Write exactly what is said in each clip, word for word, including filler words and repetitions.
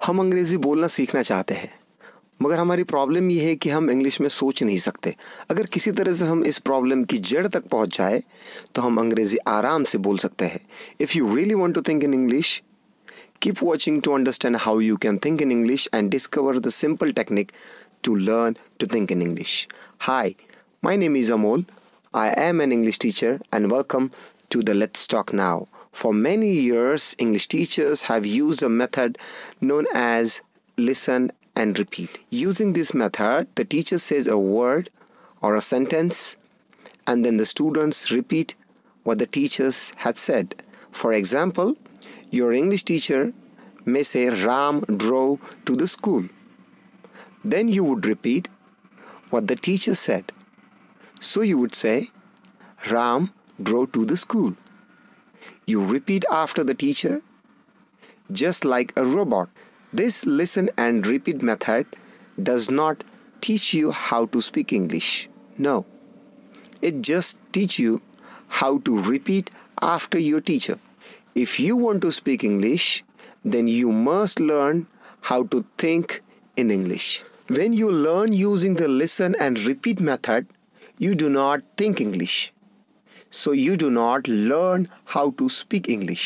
हम अंग्रेज़ी बोलना सीखना चाहते हैं, मगर हमारी प्रॉब्लम ये है कि हम इंग्लिश में सोच नहीं सकते। अगर किसी तरह से हम इस प्रॉब्लम की जड़ तक पहुंच जाए तो हम अंग्रेज़ी आराम से बोल सकते हैं। If you really want to think in English, keep watching to understand how you can think in English and discover the simple technique to learn to think in English. Hi, my name is Amol. I am an English teacher and welcome to the Let's Talk Now. For many years, English teachers have used a method known as listen and repeat. Using this method, the teacher says a word or a sentence and then the students repeat what the teachers had said. For example, your English teacher may say Ram drove to the school. Then you would repeat what the teacher said. So you would say Ram drove to the school. You repeat after the teacher just like a robot. This listen and repeat method does not teach you how to speak English. No, it just teaches you how to repeat after your teacher. If you want to speak English, then you must learn how to think in English. When you learn using the listen and repeat method, you do not think English. So you do not learn how to speak English.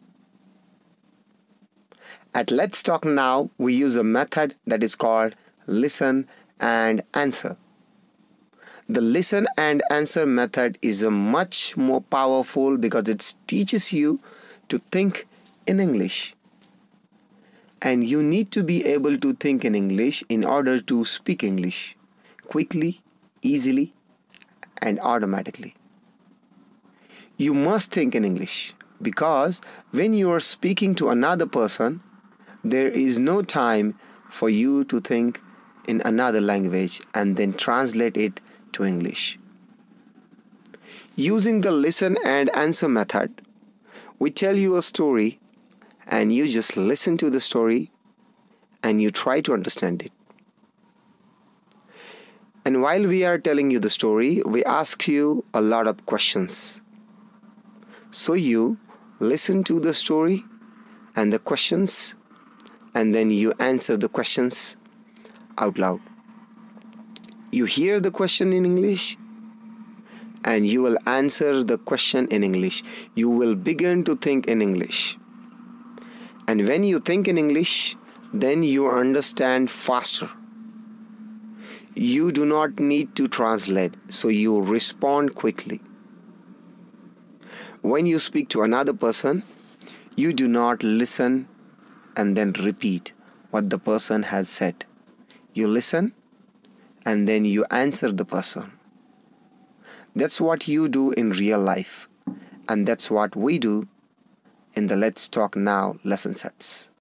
At Let's Talk Now, we use a method that is called listen and answer. The listen and answer method is a much more powerful because it teaches you to think in English. And you need to be able to think in English in order to speak English quickly, easily, and automatically. You must think in English because when you are speaking to another person, there is no time for you to think in another language and then translate it to English. Using the listen and answer method, we tell you a story and you just listen to the story and you try to understand it. And while we are telling you the story, we ask you a lot of questions. So you listen to the story and the questions and then you answer the questions out loud. You hear the question in English and you will answer the question in English. You will begin to think in English. And when you think in English, then you understand faster. You do not need to translate, so you respond quickly. When you speak to another person, you do not listen and then repeat what the person has said. You listen and then you answer the person. That's what you do in real life, and that's what we do in the Let's Talk Now lesson sets.